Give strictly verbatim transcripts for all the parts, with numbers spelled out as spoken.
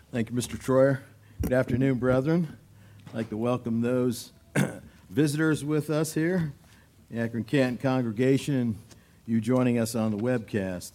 Thank you, Mister Troyer. Good afternoon, brethren. I'd like to welcome those visitors with us here, the Akron Canton congregation, and you joining us on the webcast.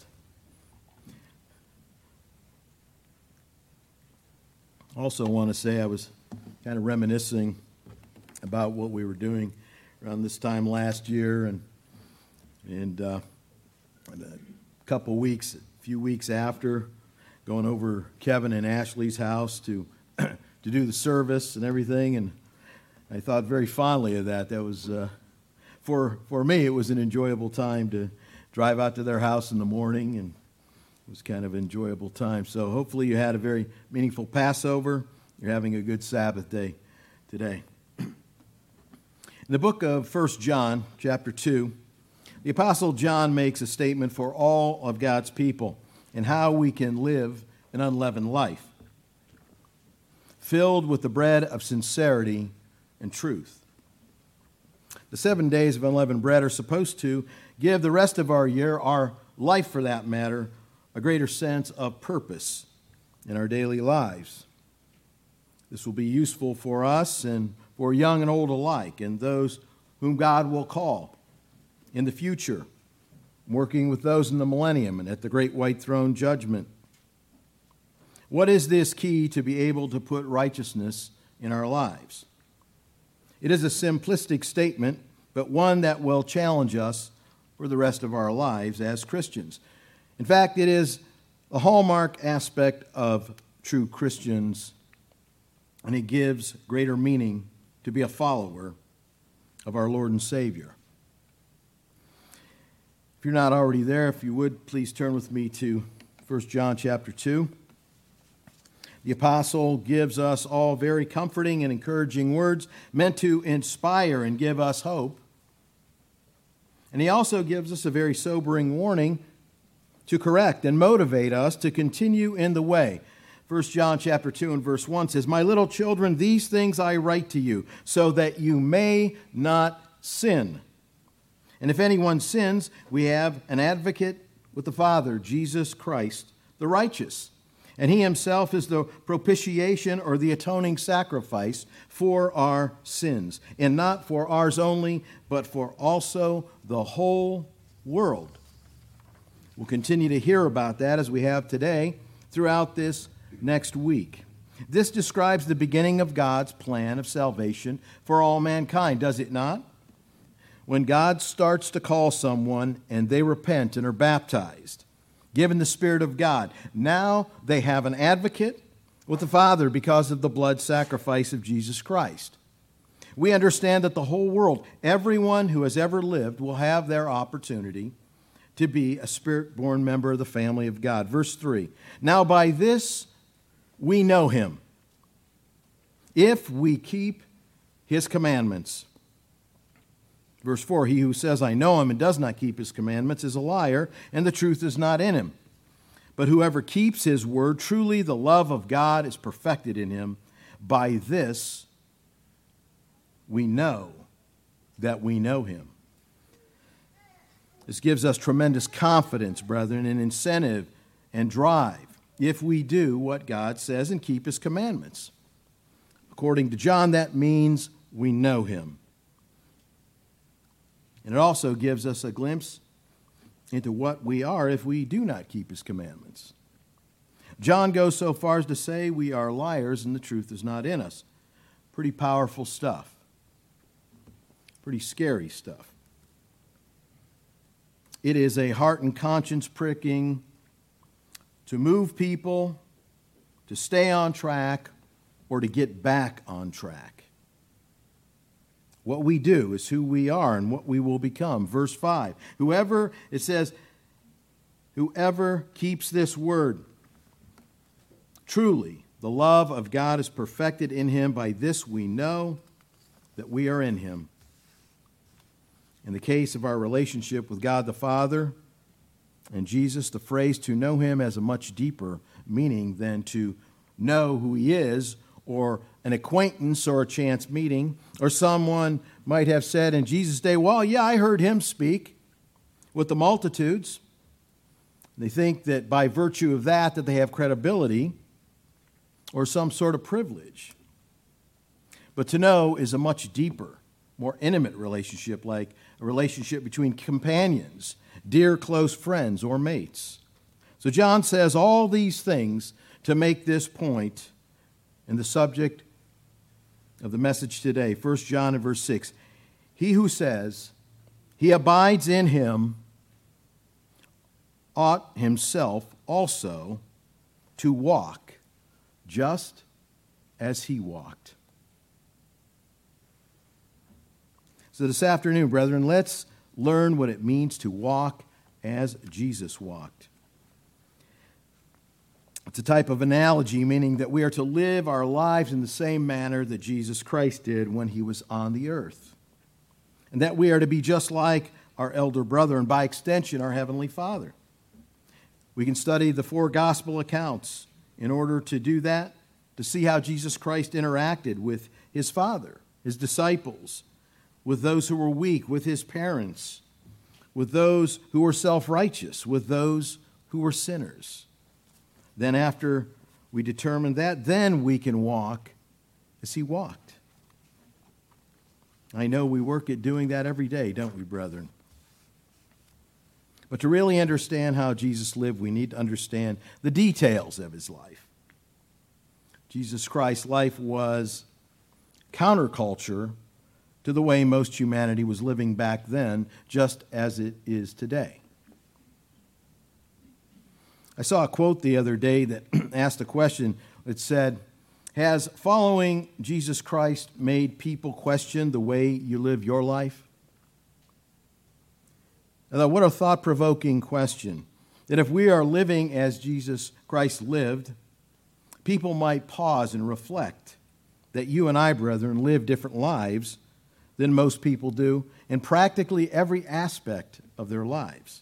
Also want to say I was kind of reminiscing about what we were doing around this time last year, and and uh, a couple weeks, a few weeks after, going over Kevin and Ashley's house to to do the service and everything, and I thought very fondly of that. That was uh, for for me, it was an enjoyable time to drive out to their house in the morning, and it was kind of an enjoyable time. So hopefully you had a very meaningful Passover. You're having a good Sabbath day today. In the book of First John, chapter two, the Apostle John makes a statement for all of God's people and how we can live an unleavened life, filled with the bread of sincerity and truth. The seven days of unleavened bread are supposed to give the rest of our year, our life for that matter, a greater sense of purpose in our daily lives. This will be useful for us and for young and old alike, and those whom God will call in the future, working with those in the millennium and at the great white throne judgment. What is this key to be able to put righteousness in our lives? It is a simplistic statement, but one that will challenge us for the rest of our lives as Christians. In fact, it is a hallmark aspect of true Christians, and it gives greater meaning to be a follower of our Lord and Savior. If you're not already there, if you would, please turn with me to First John chapter two. The apostle gives us all very comforting and encouraging words meant to inspire and give us hope. And he also gives us a very sobering warning to correct and motivate us to continue in the way. First John chapter two and verse one says, "My little children, these things I write to you, so that you may not sin. And if anyone sins, we have an advocate with the Father, Jesus Christ, the righteous. And he himself is the propitiation or the atoning sacrifice for our sins, and not for ours only, but for also the whole world." We'll continue to hear about that as we have today throughout this next week. This describes the beginning of God's plan of salvation for all mankind, does it not? When God starts to call someone and they repent and are baptized, given the Spirit of God, now they have an advocate with the Father because of the blood sacrifice of Jesus Christ. We understand that the whole world, everyone who has ever lived, will have their opportunity to be a Spirit-born member of the family of God. Verse three, "Now by this we know him, if we keep his commandments." Verse four, "He who says, 'I know him,' and does not keep his commandments is a liar, and the truth is not in him. But whoever keeps his word, truly the love of God is perfected in him. By this we know that we know him." This gives us tremendous confidence, brethren, and incentive and drive if we do what God says and keep his commandments. According to John, that means we know him. And it also gives us a glimpse into what we are if we do not keep his commandments. John goes so far as to say we are liars and the truth is not in us. Pretty powerful stuff. Pretty scary stuff. It is a heart and conscience pricking to move people to stay on track or to get back on track. What we do is who we are and what we will become. Verse five, whoever, it says, whoever keeps this word, truly the love of God is perfected in him. By this we know that we are in him. In the case of our relationship with God the Father and Jesus, the phrase "to know him" has a much deeper meaning than to know who he is, or an acquaintance or a chance meeting. Or someone might have said in Jesus' day, "Well, yeah, I heard him speak with the multitudes." They think that by virtue of that, that they have credibility. or some sort of privilege. But to know is a much deeper, more intimate relationship, like a relationship between companions, dear close friends, or mates. So John says all these things to make this point in the subject of the message today. First John and verse six. He who says he abides in him ought himself also to walk just as he walked. So this afternoon, brethren, let's learn what it means to walk as Jesus walked. It's a type of analogy, meaning that we are to live our lives in the same manner that Jesus Christ did when he was on the earth. And that we are to be just like our elder brother, and by extension, our Heavenly Father. We can study the four gospel accounts in order to do that, to see how Jesus Christ interacted with his Father, his disciples, with those who were weak, with his parents, with those who were self-righteous, with those who were sinners. Then after we determine that, then we can walk as he walked. I know we work at doing that every day, don't we, brethren? But to really understand how Jesus lived, we need to understand the details of his life. Jesus Christ's life was counterculture to the way most humanity was living back then, just as it is today. I saw a quote the other day that asked a question that said, has following Jesus Christ made people question the way you live your life? Now, what a thought-provoking question. That if we are living as Jesus Christ lived, people might pause and reflect that you and I, brethren, live different lives than most people do in practically every aspect of their lives.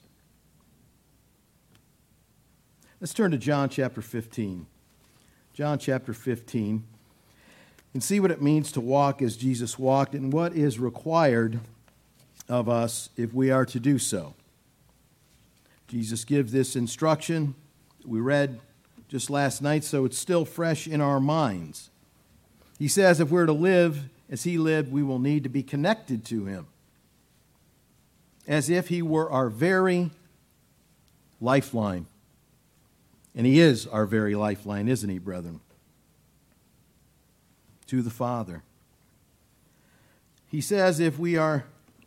Let's turn to John chapter fifteen. John chapter fifteen, and see what it means to walk as Jesus walked and what is required of us if we are to do so. Jesus gives this instruction we read just last night, so it's still fresh in our minds. He says if we're to live as he lived, we will need to be connected to him, as if he were our very lifeline. And he is our very lifeline, isn't he, brethren? To the Father. He says if we are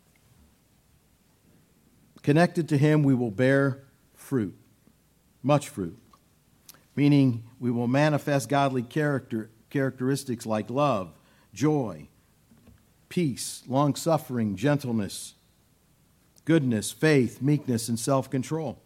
connected to him, we will bear fruit, much fruit, meaning we will manifest godly character, characteristics like love, joy, peace, long-suffering, gentleness, goodness, faith, meekness, and self-control.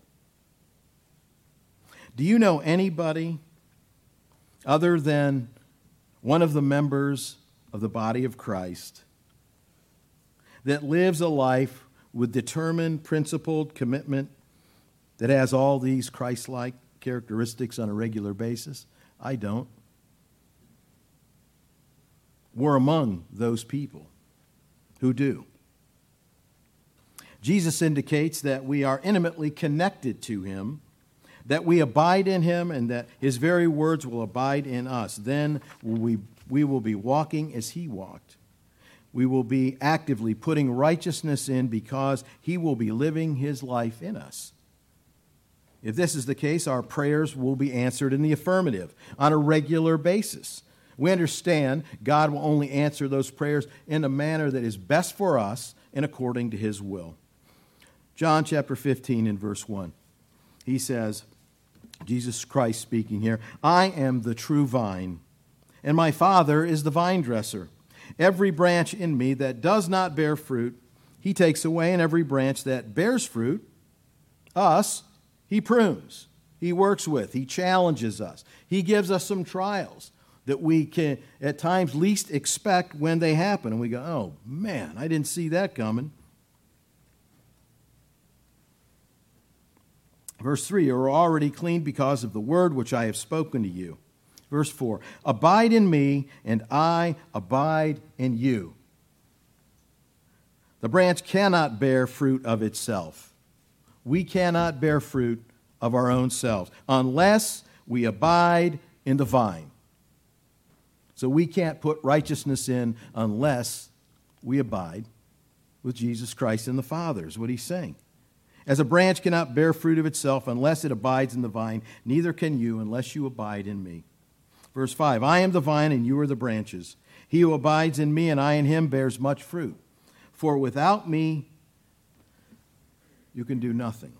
Do you know anybody other than one of the members of the body of Christ that lives a life with determined, principled commitment that has all these Christ-like characteristics on a regular basis? I don't. We're among those people who do. Jesus indicates that we are intimately connected to him, that we abide in him, and that his very words will abide in us. Then we, we will be walking as he walked. We will be actively putting righteousness in because he will be living his life in us. If this is the case, our prayers will be answered in the affirmative on a regular basis. We understand God will only answer those prayers in a manner that is best for us and according to his will. John chapter fifteen and verse one. He says, Jesus Christ speaking here, I am the true vine, and my Father is the vine dresser. Every branch in me that does not bear fruit, he takes away, and every branch that bears fruit, us, he prunes. He works with. He challenges us. He gives us some trials that we can at times least expect when they happen. And we go, oh, man, I didn't see that coming. Verse three, you are already clean because of the word which I have spoken to you. Verse four, abide in me, and I abide in you. The branch cannot bear fruit of itself. We cannot bear fruit of our own selves unless we abide in the vine. So we can't put righteousness in unless we abide with Jesus Christ and the Father, is what he's saying. As a branch cannot bear fruit of itself unless it abides in the vine, neither can you unless you abide in me. Verse five, I am the vine and you are the branches. He who abides in me and I in him bears much fruit. For without me you can do nothing.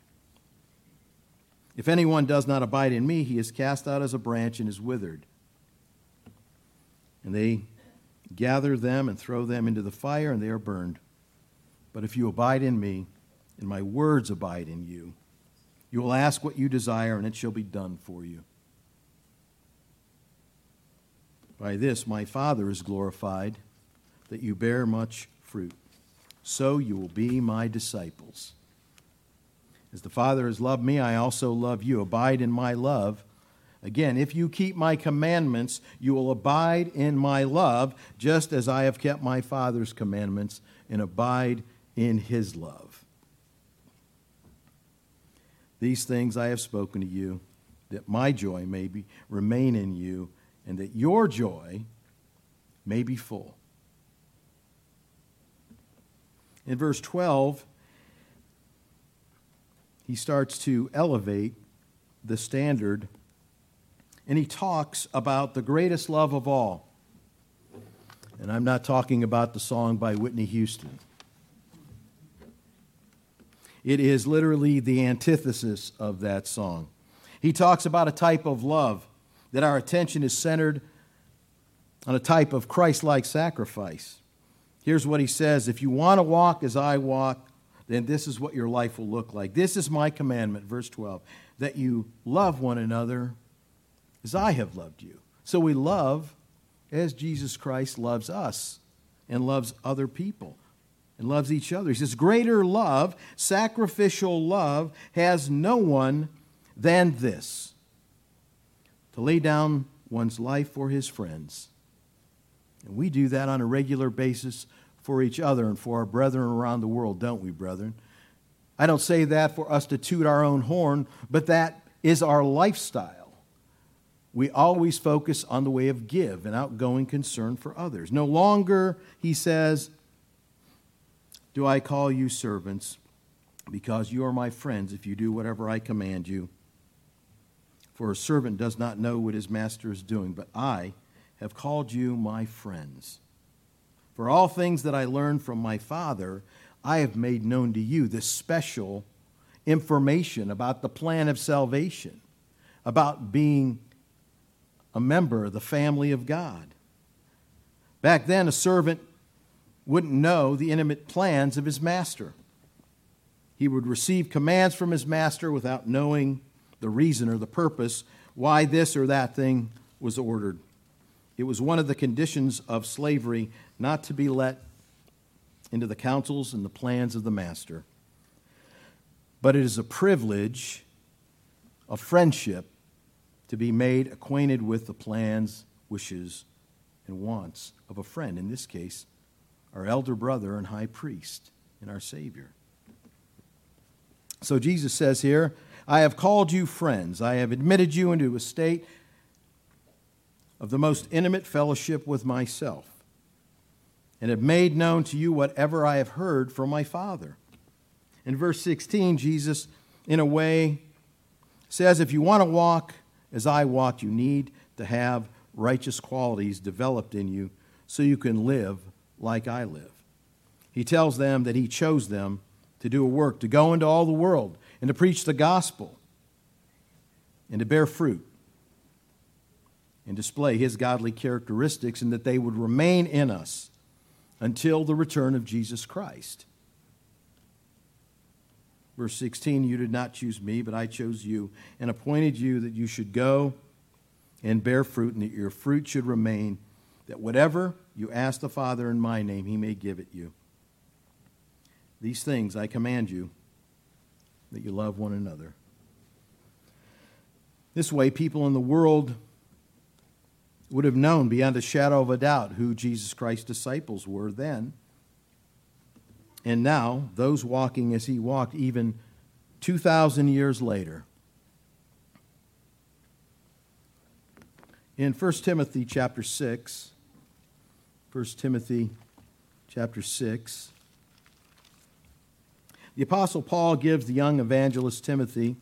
If anyone does not abide in me, he is cast out as a branch and is withered. And they gather them and throw them into the fire, and they are burned. But if you abide in me, and my words abide in you, you will ask what you desire, and it shall be done for you. By this my Father is glorified, that you bear much fruit. So you will be my disciples. As the Father has loved me, I also love you. Abide in my love. Again, if you keep my commandments, you will abide in my love, just as I have kept my Father's commandments and abide in his love. These things I have spoken to you, that my joy may be, remain in you, and that your joy may be full. In verse twelve, he starts to elevate the standard, and he talks about the greatest love of all. And I'm not talking about the song by Whitney Houston. It is literally the antithesis of that song. He talks about a type of love that our attention is centered on, a type of Christ-like sacrifice. Here's what he says, if you want to walk as I walk, then this is what your life will look like. This is my commandment, verse twelve, that you love one another as I have loved you. So we love as Jesus Christ loves us and loves other people and loves each other. He says, greater love, sacrificial love, has no one than this, to lay down one's life for his friends. And we do that on a regular basis for each other and for our brethren around the world, don't we, brethren? I don't say that for us to toot our own horn, but that is our lifestyle. We always focus on the way of give and outgoing concern for others. No longer, he says, do I call you servants, because you are my friends if you do whatever I command you. For a servant does not know what his master is doing, but I have called you my friends. For all things that I learned from my Father, I have made known to you this special information about the plan of salvation, about being a member of the family of God. Back then, a servant wouldn't know the intimate plans of his master. He would receive commands from his master without knowing the reason or the purpose why this or that thing was ordered. It was one of the conditions of slavery not to be let into the counsels and the plans of the master. But it is a privilege of friendship to be made acquainted with the plans, wishes, and wants of a friend, in this case, our elder brother and high priest and our Savior. So Jesus says here, I have called you friends. I have admitted you into a state of the most intimate fellowship with myself, and have made known to you whatever I have heard from my Father. In verse sixteen, Jesus, in a way, says, if you want to walk as I walk, you need to have righteous qualities developed in you so you can live like I live. He tells them that he chose them to do a work, to go into all the world and to preach the gospel and to bear fruit and display his godly characteristics, and that they would remain in us until the return of Jesus Christ. Verse sixteen, you did not choose me, but I chose you and appointed you that you should go and bear fruit, and that your fruit should remain, that whatever you ask the Father in my name, he may give it you. These things I command you, that you love one another. This way, people in the world would have known beyond a shadow of a doubt who Jesus Christ's disciples were then. And now, those walking as he walked even two thousand years later. In First Timothy chapter six, First Timothy chapter six, the Apostle Paul gives the young evangelist Timothy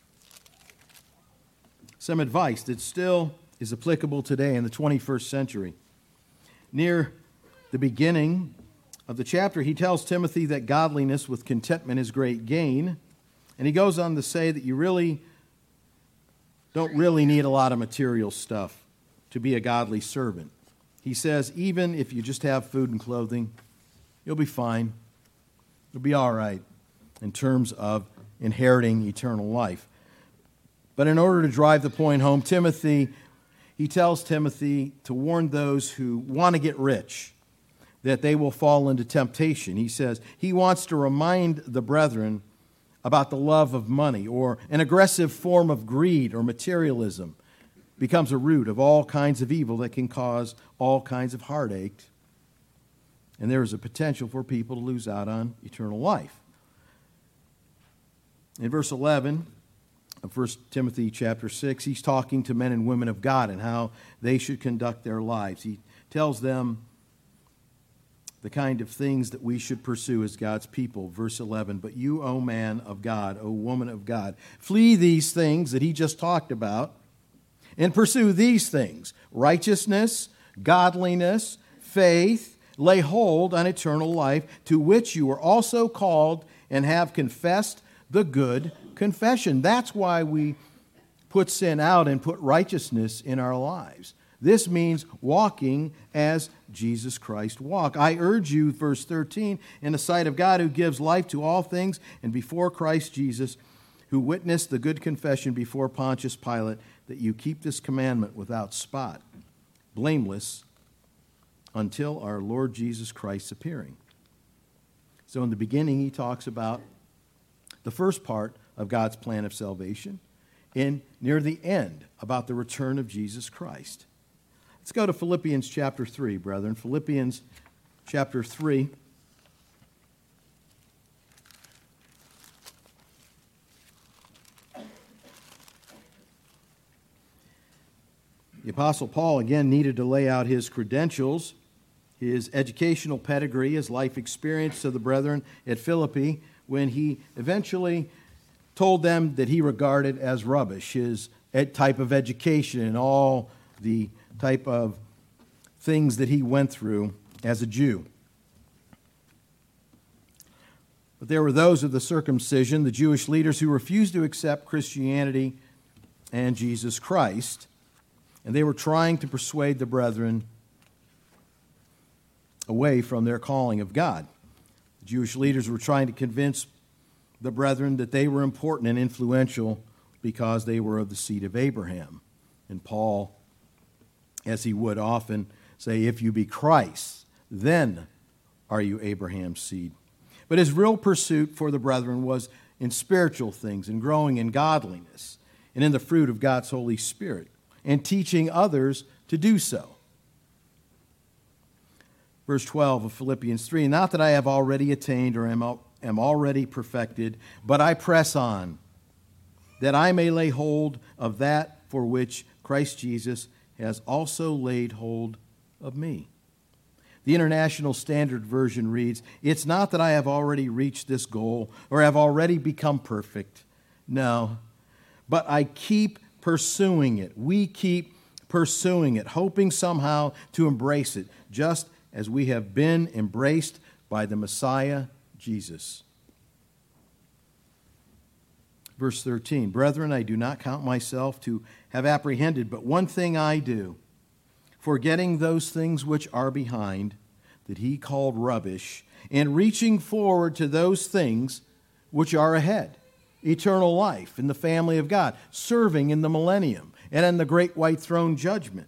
some advice that still is applicable today in the twenty-first century. Near the beginning of the chapter, he tells Timothy that godliness with contentment is great gain, and he goes on to say that you really don't really need a lot of material stuff to be a godly servant. He says, even if you just have food and clothing, you'll be fine. You'll be all right in terms of inheriting eternal life. But in order to drive the point home, Timothy, he tells Timothy to warn those who want to get rich that they will fall into temptation. He says he wants to remind the brethren about the love of money, or an aggressive form of greed or materialism becomes a root of all kinds of evil that can cause all kinds of heartache. And there is a potential for people to lose out on eternal life. In verse eleven of First Timothy chapter six, he's talking to men and women of God and how they should conduct their lives. He tells them the kind of things that we should pursue as God's people. Verse eleven, but you, O man of God, O woman of God, flee these things that he just talked about and pursue these things: righteousness, godliness, faith. Lay hold on eternal life, to which you are also called and have confessed the good confession. That's why we put sin out and put righteousness in our lives. This means walking as Jesus Christ walked. I urge you, verse thirteen, in the sight of God who gives life to all things, and before Christ Jesus, who witnessed the good confession before Pontius Pilate, that you keep this commandment without spot, blameless, until our Lord Jesus Christ's appearing. So in the beginning, he talks about the first part of God's plan of salvation, and near the end, about the return of Jesus Christ. Let's go to Philippians chapter three, brethren. Philippians chapter three. The Apostle Paul, again, needed to lay out his credentials, his educational pedigree, his life experience to the brethren at Philippi when he eventually told them that he regarded as rubbish his ed- type of education and all the type of things that he went through as a Jew. But there were those of the circumcision, the Jewish leaders, who refused to accept Christianity and Jesus Christ, and they were trying to persuade the brethren away from their calling of God. The Jewish leaders were trying to convince the brethren that they were important and influential because they were of the seed of Abraham. And Paul, as he would often say, if you be Christ, then are you Abraham's seed. But his real pursuit for the brethren was in spiritual things and growing in godliness and in the fruit of God's Holy Spirit and teaching others to do so. Verse twelve of Philippians three, not that I have already attained or am, am already perfected, but I press on, that I may lay hold of that for which Christ Jesus has also laid hold of me. The International Standard Version reads, it's not that I have already reached this goal or have already become perfect. No, but I keep pursuing it. We keep pursuing it, hoping somehow to embrace it, just as we have been embraced by the Messiah, Jesus. Verse thirteen, brethren, I do not count myself to have apprehended, but one thing I do, forgetting those things which are behind, that he called rubbish, and reaching forward to those things which are ahead, eternal life in the family of God, serving in the millennium, and in the great white throne judgment.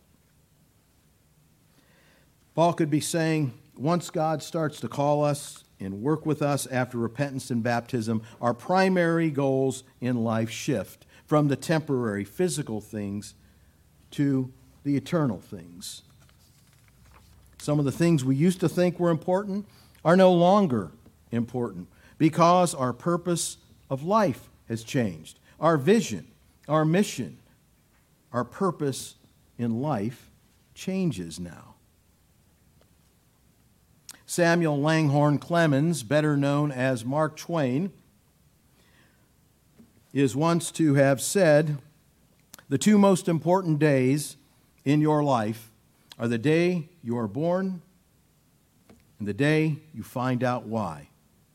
Paul could be saying, once God starts to call us and work with us after repentance and baptism, our primary goals in life shift from the temporary physical things to the eternal things. Some of the things we used to think were important are no longer important because our purpose of life has changed. Our vision, our mission, our purpose in life changes now. Samuel Langhorne Clemens, better known as Mark Twain, is once to have said, "The two most important days in your life are the day you are born and the day you find out why."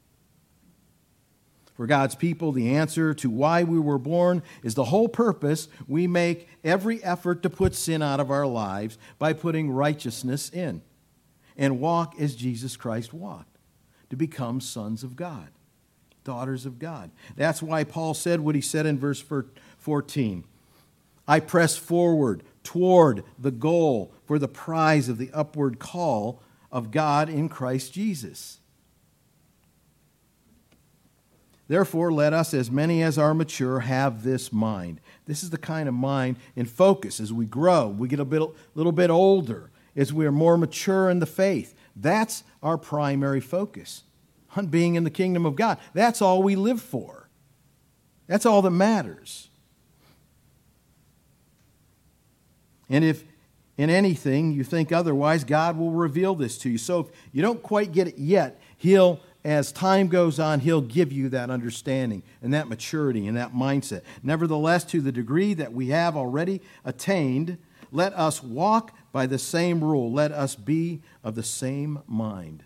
For God's people, the answer to why we were born is the whole purpose we make every effort to put sin out of our lives by putting righteousness in and walk as Jesus Christ walked, to become sons of God, daughters of God. That's why Paul said what he said in verse fourteen. I press forward toward the goal for the prize of the upward call of God in Christ Jesus. Therefore, let us, as many as are mature, have this mind. This is the kind of mind in focus as we grow, we get a bit, little bit older, as we are more mature in the faith. That's our primary focus, on being in the kingdom of God. That's all we live for. That's all that matters. And if in anything you think otherwise, God will reveal this to you. So if you don't quite get it yet, He'll, as time goes on, He'll give you that understanding and that maturity and that mindset. Nevertheless, to the degree that we have already attained, let us walk by the same rule. Let us be of the same mind.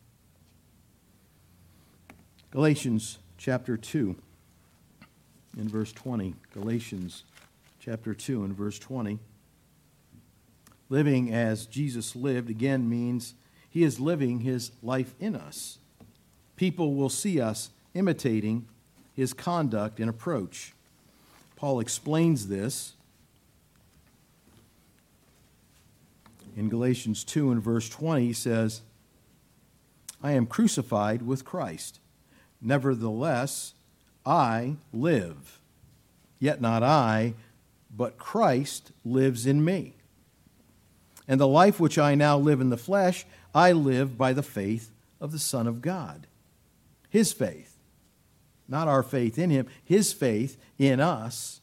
Galatians chapter two in verse twenty. Galatians chapter two and verse twenty. Living as Jesus lived, again, means He is living His life in us. People will see us imitating His conduct and approach. Paul explains this in Galatians two and verse twenty. He says, I am crucified with Christ. Nevertheless, I live. Yet not I, but Christ lives in me. And the life which I now live in the flesh, I live by the faith of the Son of God. His faith, not our faith in Him, His faith in us.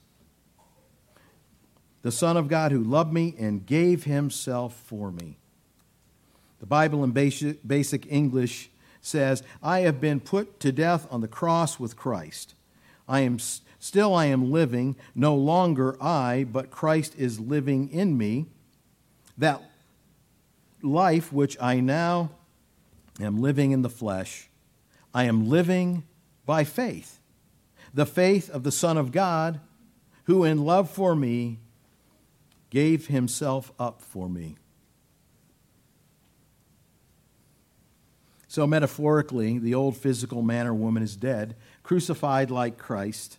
The Son of God who loved me and gave Himself for me. The Bible in basic, basic English says, I have been put to death on the cross with Christ. I am still I am living, no longer I, but Christ is living in me. That life which I now am living in the flesh, I am living by faith. The faith of the Son of God, who in love for me gave Himself up for me. So metaphorically, the old physical man or woman is dead, crucified like Christ,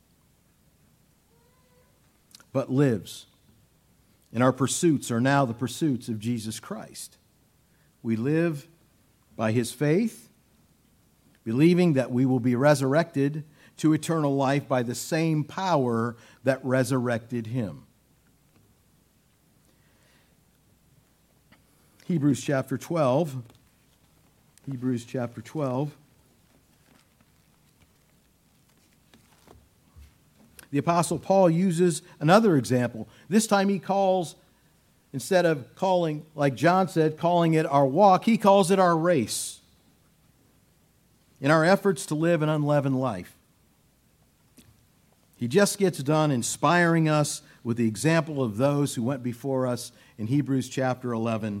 but lives. And our pursuits are now the pursuits of Jesus Christ. We live by His faith, believing that we will be resurrected to eternal life by the same power that resurrected Him. Hebrews chapter twelve. Hebrews chapter twelve. The Apostle Paul uses another example. This time he calls, instead of calling, like John said, calling it our walk, he calls it our race. In our efforts to live an unleavened life. He just gets done inspiring us with the example of those who went before us in Hebrews chapter eleven.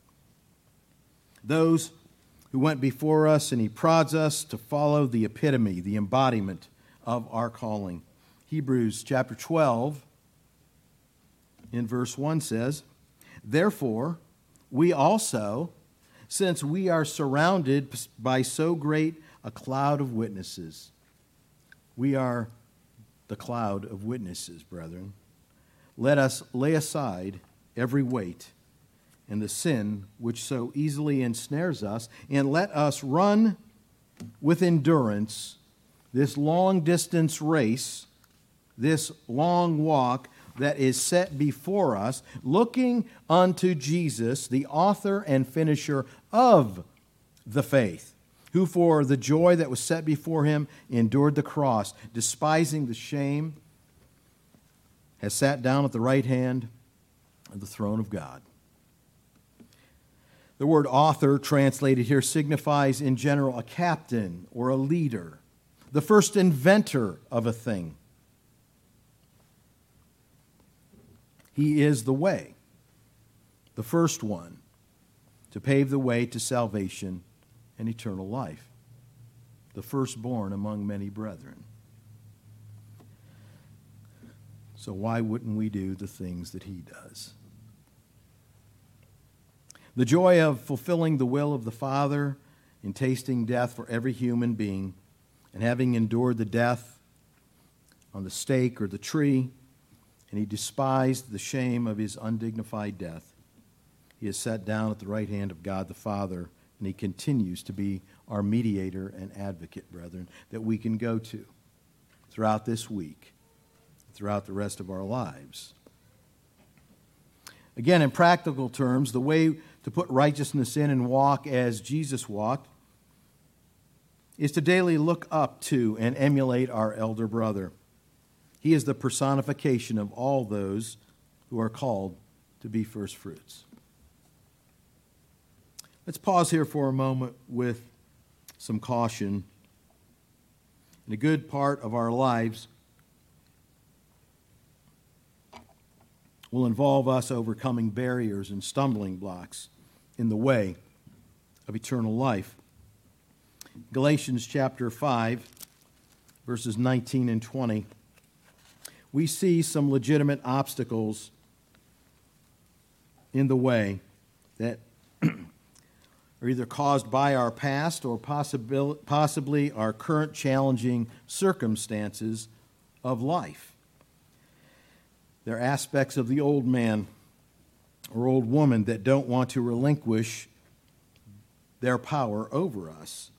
Those who went before us, and he prods us to follow the epitome, the embodiment of our calling. Hebrews chapter twelve, in verse one says, Therefore, we also, since we are surrounded by so great a cloud of witnesses, we are the cloud of witnesses, brethren, let us lay aside every weight and the sin which so easily ensnares us, and let us run with endurance this long-distance race, this long walk that is set before us, looking unto Jesus, the author and finisher of the faith, who for the joy that was set before Him endured the cross, despising the shame, has sat down at the right hand of the throne of God. The word author, translated here, signifies in general a captain or a leader, the first inventor of a thing. He is the way, the first one to pave the way to salvation and eternal life, the firstborn among many brethren. So why wouldn't we do the things that he does? The joy of fulfilling the will of the Father in tasting death for every human being and having endured the death on the stake or the tree, and he despised the shame of his undignified death. He is set down at the right hand of God the Father, and he continues to be our mediator and advocate, brethren, that we can go to throughout this week, throughout the rest of our lives. Again, in practical terms, the way to put righteousness in and walk as Jesus walked is to daily look up to and emulate our elder brother. He is the personification of all those who are called to be first fruits. Let's pause here for a moment with some caution. In a good part of our lives will involve us overcoming barriers and stumbling blocks in the way of eternal life. Galatians chapter five, verses nineteen and twenty, we see some legitimate obstacles in the way that are either caused by our past or possibly, possibly our current challenging circumstances of life. They're aspects of the old man or old woman that don't want to relinquish their power over us.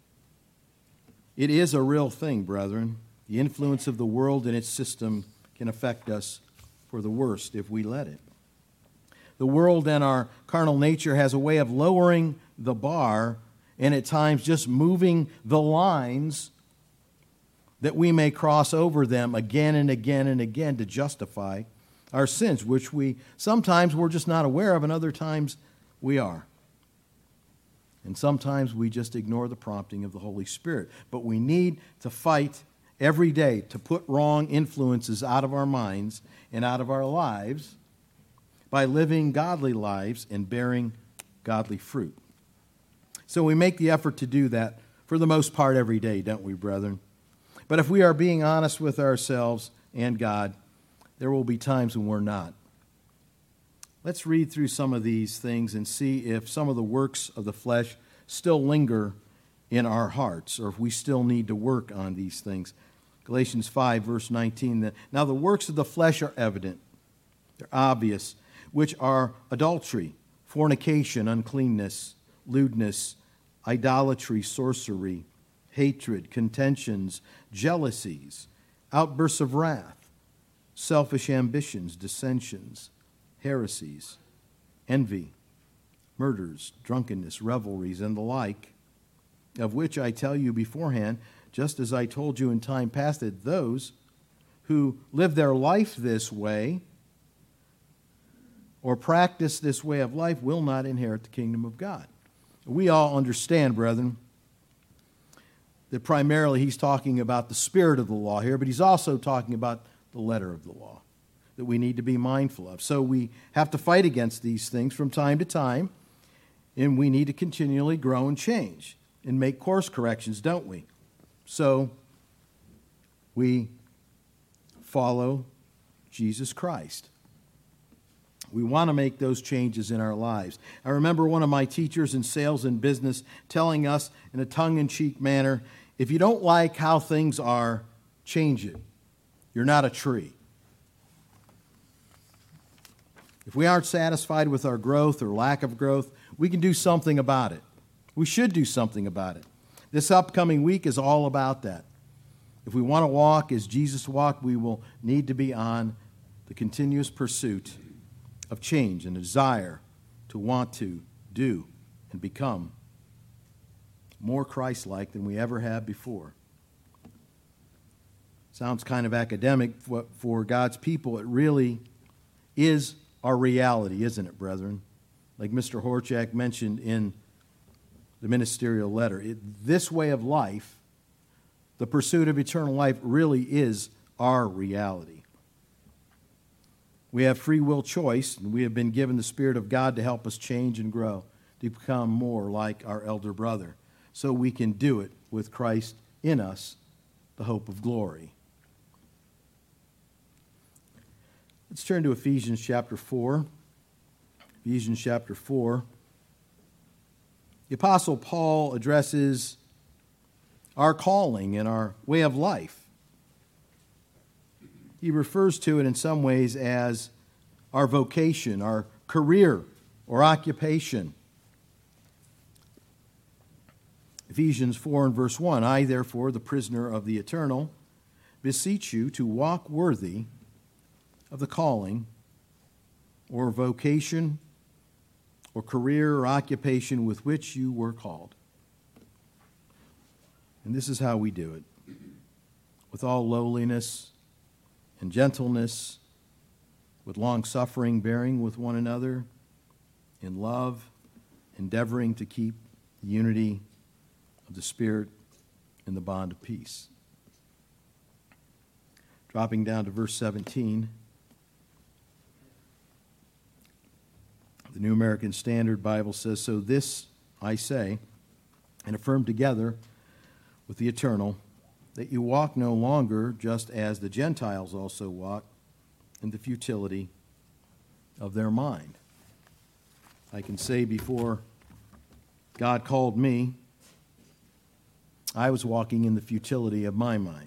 It is a real thing, brethren. The influence of the world and its system can affect us for the worst if we let it. The world and our carnal nature has a way of lowering the bar and at times just moving the lines that we may cross over them again and again and again to justify our sins, which we sometimes we're just not aware of and other times we are. And sometimes we just ignore the prompting of the Holy Spirit. But we need to fight every day to put wrong influences out of our minds and out of our lives by living godly lives and bearing godly fruit. So we make the effort to do that for the most part every day, don't we, brethren? But if we are being honest with ourselves and God, there will be times when we're not. Let's read through some of these things and see if some of the works of the flesh still linger in our hearts, or if we still need to work on these things. Galatians five, verse nineteen, now the works of the flesh are evident, they're obvious, which are adultery, fornication, uncleanness, lewdness, idolatry, sorcery, hatred, contentions, jealousies, outbursts of wrath, selfish ambitions, dissensions, heresies, envy, murders, drunkenness, revelries, and the like, of which I tell you beforehand, just as I told you in time past, that those who live their life this way or practice this way of life will not inherit the kingdom of God. We all understand, brethren, that primarily he's talking about the spirit of the law here, but he's also talking about the letter of the law that we need to be mindful of. So we have to fight against these things from time to time, and we need to continually grow and change and make course corrections, don't we? So we follow Jesus Christ. We want to make those changes in our lives. I remember one of my teachers in sales and business telling us in a tongue-in-cheek manner, if you don't like how things are, change it. You're not a tree. If we aren't satisfied with our growth or lack of growth, we can do something about it. We should do something about it. This upcoming week is all about that. If we want to walk as Jesus walked, we will need to be on the continuous pursuit of change and a desire to want to do and become more Christ-like than we ever have before. Sounds kind of academic for God's people. It really is our reality, isn't it, brethren? Like Mister Horchak mentioned in the ministerial letter, it, this way of life, the pursuit of eternal life, really is our reality. We have free will choice, and we have been given the Spirit of God to help us change and grow, to become more like our elder brother, so we can do it with Christ in us, the hope of glory. Let's turn to Ephesians chapter four. Ephesians chapter four. The Apostle Paul addresses our calling and our way of life. He refers to it in some ways as our vocation, our career, or occupation. Ephesians four and verse one, I, therefore, the prisoner of the eternal, beseech you to walk worthy of the calling or vocation or career or occupation with which you were called. And this is how we do it. With all lowliness and gentleness, with long suffering, bearing with one another, in love, endeavoring to keep the unity of the Spirit in the bond of peace. Dropping down to verse seventeen, the New American Standard Bible says, so this I say, and affirm together with the eternal, that you walk no longer just as the Gentiles also walk in the futility of their mind. I can say before God called me, I was walking in the futility of my mind.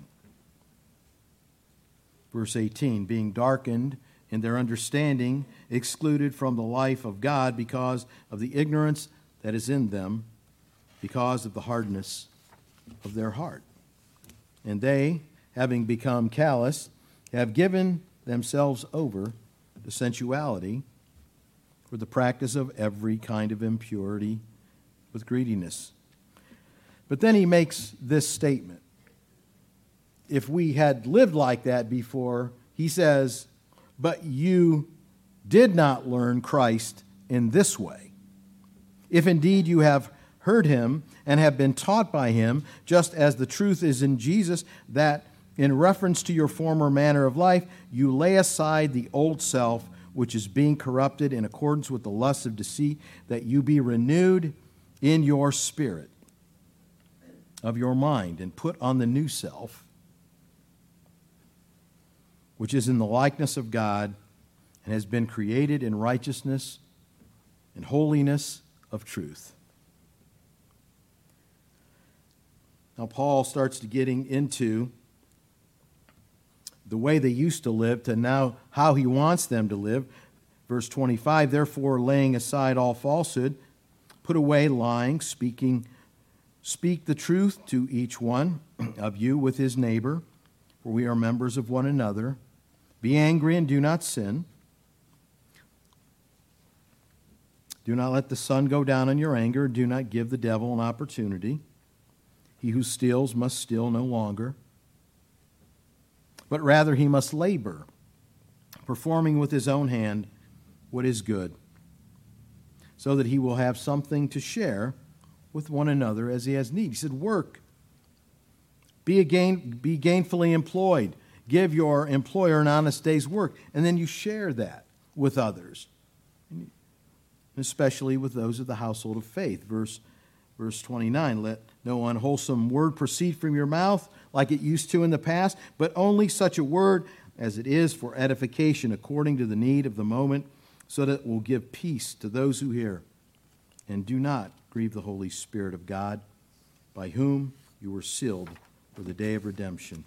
Verse eighteen, being darkened in their understanding, excluded from the life of God because of the ignorance that is in them, because of the hardness of their heart. And they, having become callous, have given themselves over to sensuality for the practice of every kind of impurity with greediness. But then he makes this statement. If we had lived like that before, he says, but you did not learn Christ in this way. If indeed you have heard him and have been taught by him, just as the truth is in Jesus, that in reference to your former manner of life, you lay aside the old self, which is being corrupted in accordance with the lusts of deceit, that you be renewed in your spirit of your mind, and put on the new self, which is in the likeness of God, and has been created in righteousness and holiness of truth. Now Paul starts to getting into the way they used to live to now how he wants them to live. Verse twenty-five, therefore laying aside all falsehood, put away lying, speaking, speak the truth to each one of you with his neighbor, for we are members of one another. Be angry and do not sin. Do not let the sun go down in your anger. Do not give the devil an opportunity. He who steals must steal no longer, but rather he must labor, performing with his own hand what is good, so that he will have something to share with one another as he has need. He said, work. Be, again, be gainfully employed. Give your employer an honest day's work, and then you share that with others, especially with those of the household of faith. Verse, verse twenty-nine, let no unwholesome word proceed from your mouth like it used to in the past, but only such a word as it is for edification according to the need of the moment, so that it will give peace to those who hear. And do not grieve the Holy Spirit of God, by whom you were sealed for the day of redemption.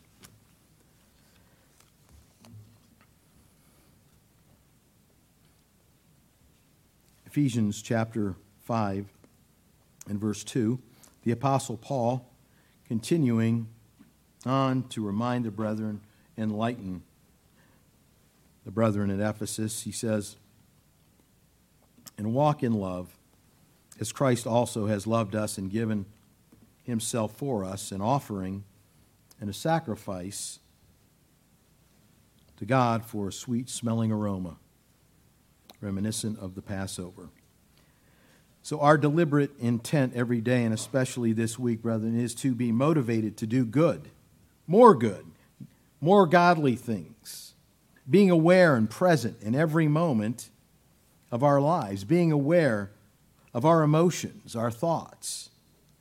Ephesians chapter five and verse two, the Apostle Paul continuing on to remind the brethren, enlighten the brethren at Ephesus. He says, and walk in love, as Christ also has loved us and given himself for us, an offering and a sacrifice to God for a sweet-smelling aroma. reminiscent of the Passover. So our deliberate intent every day, and especially this week, brethren, is to be motivated to do good, more good, more godly things, being aware and present in every moment of our lives, being aware of our emotions, our thoughts,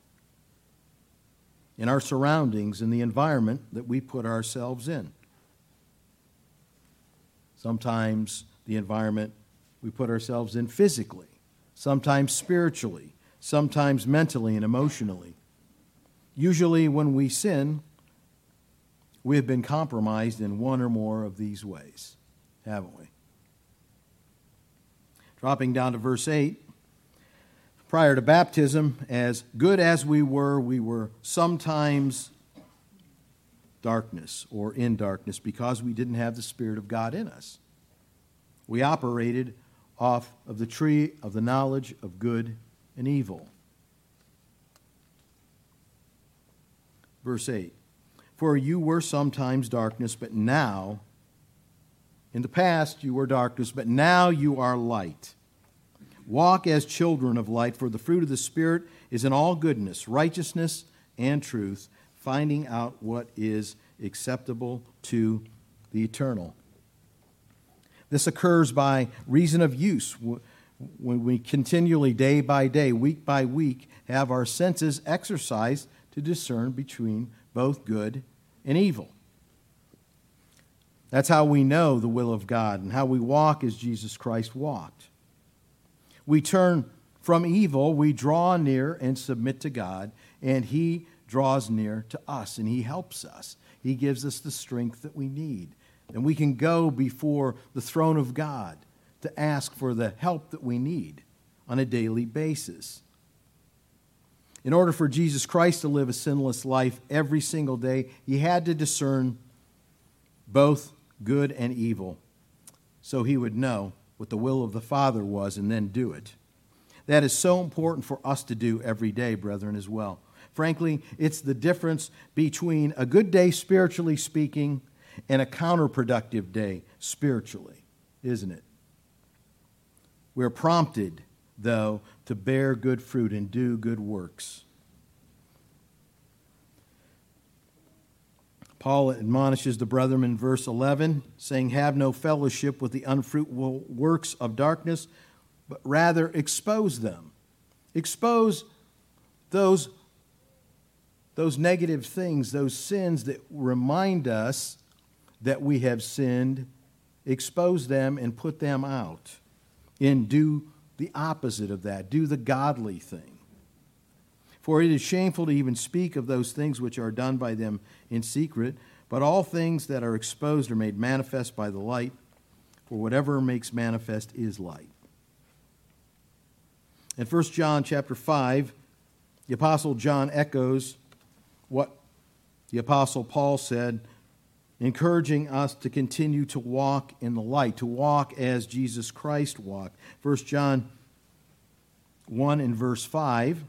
in our surroundings, in the environment that we put ourselves in. Sometimes the environment we put ourselves in physically, sometimes spiritually, sometimes mentally and emotionally. Usually when we sin, we have been compromised in one or more of these ways, haven't we? Dropping down to verse eight, prior to baptism, as good as we were, we were sometimes darkness or in darkness because we didn't have the Spirit of God in us. We operated off of the tree of the knowledge of good and evil. Verse eight, for you were sometimes darkness, but now, in the past you were darkness, but now you are light. Walk as children of light, for the fruit of the Spirit is in all goodness, righteousness, and truth, finding out what is acceptable to the eternal. This occurs by reason of use, when we continually, day by day, week by week, have our senses exercised to discern between both good and evil. That's how we know the will of God and how we walk as Jesus Christ walked. We turn from evil, we draw near and submit to God, and He draws near to us, and He helps us. He gives us the strength that we need. And we can go before the throne of God to ask for the help that we need on a daily basis. In order for Jesus Christ to live a sinless life every single day, He had to discern both good and evil so He would know what the will of the Father was and then do it. That is so important for us to do every day, brethren, as well. Frankly, it's the difference between a good day spiritually speaking and a counterproductive day spiritually, isn't it? We're prompted, though, to bear good fruit and do good works. Paul admonishes the brethren in verse eleven, saying, have no fellowship with the unfruitful works of darkness, but rather expose them. Expose those, those negative things, those sins that remind us that we have sinned. Expose them and put them out. And do the opposite of that. Do the godly thing. For it is shameful to even speak of those things which are done by them in secret, but all things that are exposed are made manifest by the light, for whatever makes manifest is light. In First John chapter five, the Apostle John echoes what the Apostle Paul said, encouraging us to continue to walk in the light, to walk as Jesus Christ walked. First John one and verse five,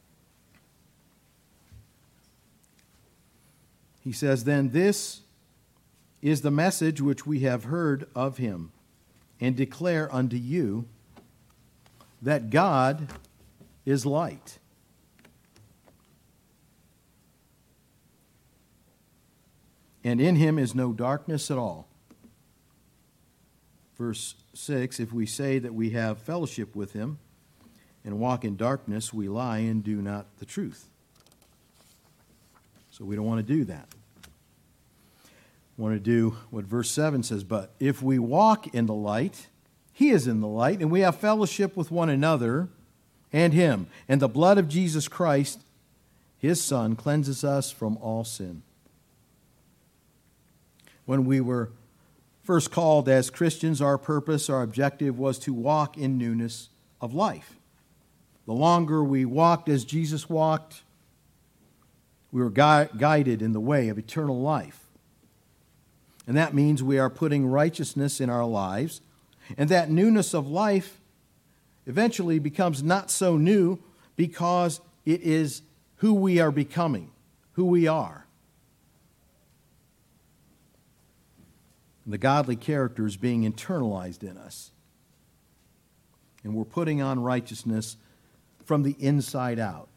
he says, then this is the message which we have heard of Him, and declare unto you, that God is light. And in Him is no darkness at all. Verse six, if we say that we have fellowship with Him and walk in darkness, we lie and do not the truth. So we don't want to do that. We want to do what verse seven says, but if we walk in the light, He is in the light, and we have fellowship with one another and Him. And the blood of Jesus Christ, His Son, cleanses us from all sin. When we were first called as Christians, our purpose, our objective was to walk in newness of life. The longer we walked as Jesus walked, we were gui- guided in the way of eternal life. And that means we are putting righteousness in our lives. And that newness of life eventually becomes not so new because it is who we are becoming, who we are. The godly character is being internalized in us. and we're putting on righteousness from the inside out.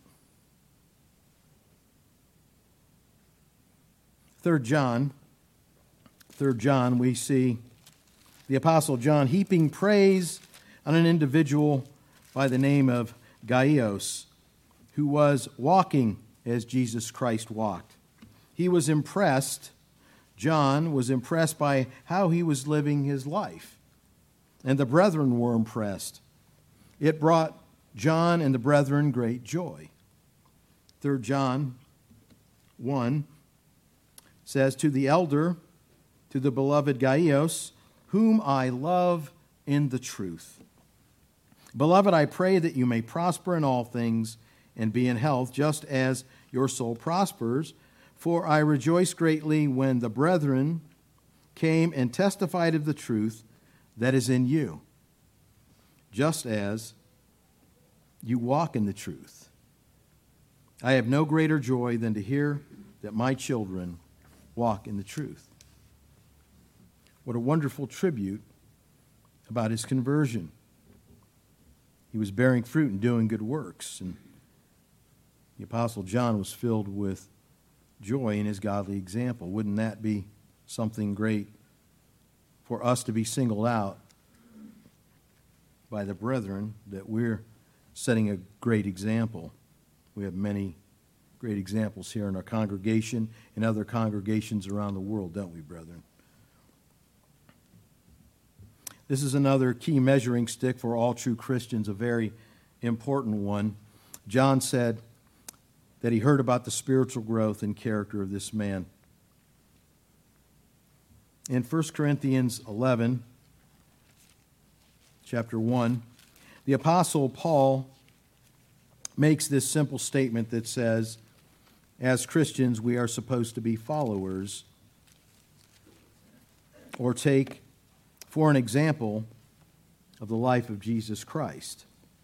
Third John, Third John, we see the Apostle John heaping praise on an individual by the name of Gaius, who was walking as Jesus Christ walked. He was impressed, John was impressed by how he was living his life, and the brethren were impressed. It brought John and the brethren great joy. Third John one says, "To the elder, to the beloved Gaius, whom I love in the truth. Beloved, I pray that you may prosper in all things and be in health, just as your soul prospers. For I rejoiced greatly when the brethren came and testified of the truth that is in you, just as you walk in the truth. I have no greater joy than to hear that my children walk in the truth." What a wonderful tribute about his conversion. He was bearing fruit and doing good works, and the Apostle John was filled with joy in his godly example. Wouldn't that be something great for us to be singled out by the brethren, that we're setting a great example? We have many great examples here in our congregation and other congregations around the world, don't we, brethren? This is another key measuring stick for all true Christians, a very important one. John said that he heard about the spiritual growth and character of this man. In First Corinthians eleven, chapter one, the Apostle Paul makes this simple statement that says, as Christians, we are supposed to be followers, or take for an example of the life of Jesus Christ.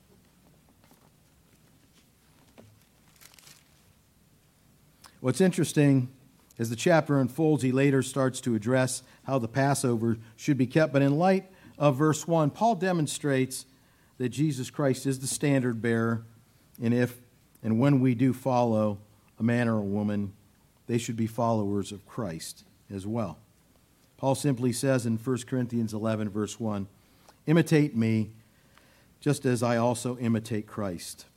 What's interesting, as the chapter unfolds, he later starts to address how the Passover should be kept. But in light of verse one, Paul demonstrates that Jesus Christ is the standard bearer, and if and when we do follow a man or a woman, they should be followers of Christ as well. Paul simply says in First Corinthians eleven, verse one, "Imitate me, just as I also imitate Christ."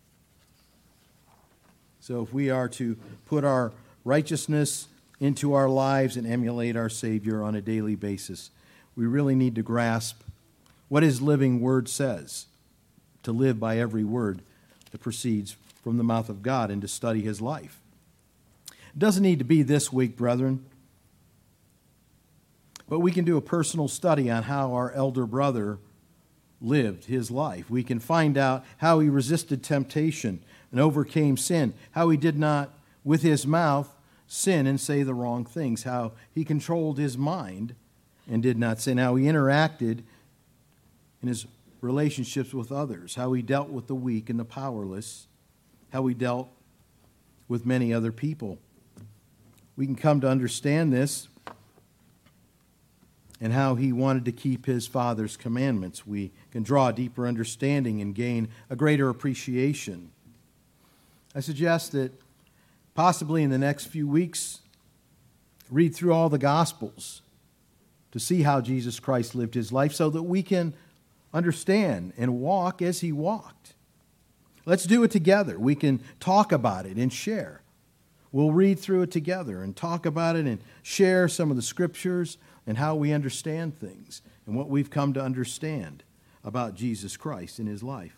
So if we are to put our righteousness into our lives and emulate our Savior on a daily basis, we really need to grasp what his living word says, to live by every word that proceeds from the mouth of God and to study his life. It doesn't need to be this week, brethren, but we can do a personal study on how our elder brother lived his life. We can find out how he resisted temptation and overcame sin, how he did not, with his mouth, sin and say the wrong things, how he controlled his mind and did not sin, how he interacted in his relationships with others, how he dealt with the weak and the powerless, how he dealt with many other people. We can come to understand this and how he wanted to keep his Father's commandments. We can draw a deeper understanding and gain a greater appreciation. I suggest that possibly in the next few weeks, read through all the Gospels to see how Jesus Christ lived his life so that we can understand and walk as he walked. Let's do it together. We can talk about it and share. We'll read through it together and talk about it and share some of the scriptures and how we understand things and what we've come to understand about Jesus Christ in his life.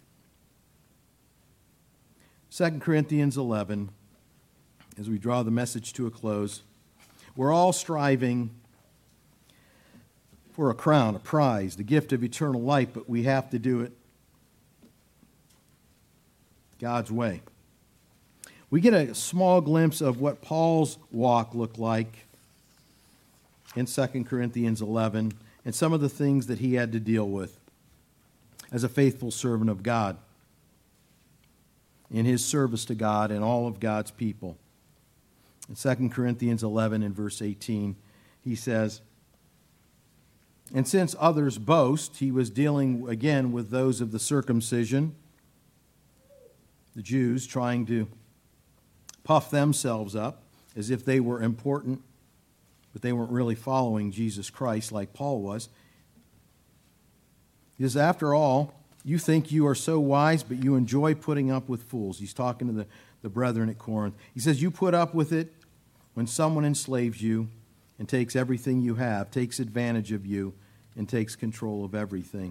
Second Corinthians eleven, as we draw the message to a close, we're all striving for a crown, a prize, the gift of eternal life, but we have to do it God's way. We get a small glimpse of what Paul's walk looked like in Second Corinthians eleven and some of the things that he had to deal with as a faithful servant of God in his service to God and all of God's people. In Second Corinthians eleven and verse eighteen, he says, And since others boast, he was dealing again with those of the circumcision, the Jews, trying to puff themselves up as if they were important, but they weren't really following Jesus Christ like Paul was. He says, after all, you think you are so wise, but you enjoy putting up with fools. He's talking to the, the brethren at Corinth. He says, you put up with it when someone enslaves you and takes everything you have, takes advantage of you, and takes control of everything.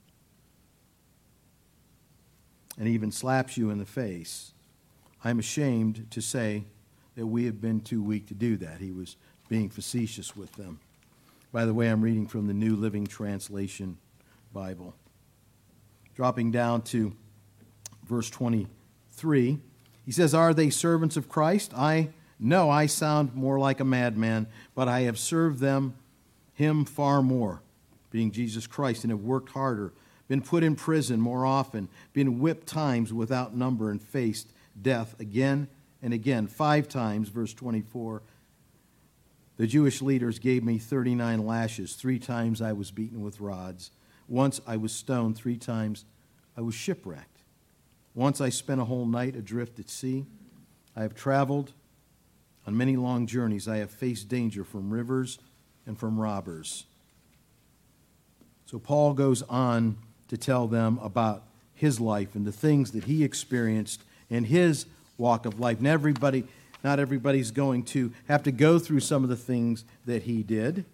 And even slaps you in the face. I'm ashamed to say that we have been too weak to do that. He was being facetious with them. By the way, I'm reading from the New Living Translation Bible. Dropping down to verse twenty-three, he says, are they servants of Christ? I know I sound more like a madman, but I have served them, him far more, being Jesus Christ, and have worked harder, been put in prison more often, been whipped times without number, and faced death again and again. Five times, verse twenty-four, the Jewish leaders gave me thirty-nine lashes. Three times I was beaten with rods. Once I was stoned. Three times I was shipwrecked. Once I spent a whole night adrift at sea. I have traveled on many long journeys. I have faced danger from rivers and from robbers. So Paul goes on to tell them about his life and the things that he experienced in his walk of life. And everybody, not everybody's going to have to go through some of the things that he did.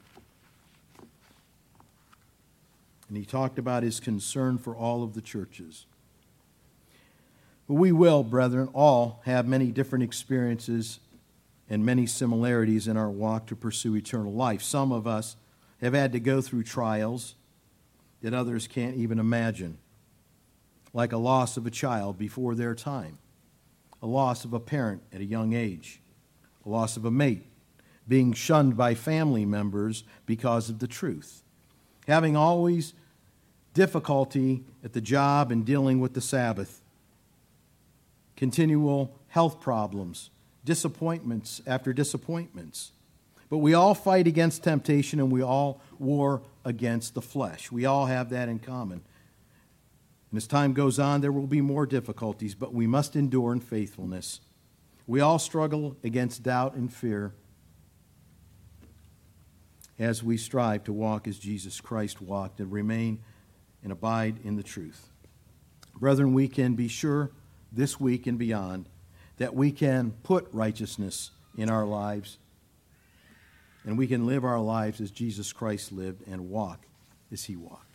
And he talked about his concern for all of the churches. But we will, brethren, all have many different experiences and many similarities in our walk to pursue eternal life. Some of us have had to go through trials that others can't even imagine, like a loss of a child before their time, a loss of a parent at a young age, a loss of a mate, being shunned by family members because of the truth, having always difficulty at the job and dealing with the Sabbath, continual health problems, disappointments after disappointments. But we all fight against temptation, and we all war against the flesh. We all have that in common. And as time goes on, there will be more difficulties, but we must endure in faithfulness. We all struggle against doubt and fear as we strive to walk as Jesus Christ walked and remain and abide in the truth. Brethren, we can be sure this week and beyond that we can put righteousness in our lives, and we can live our lives as Jesus Christ lived and walk as he walked.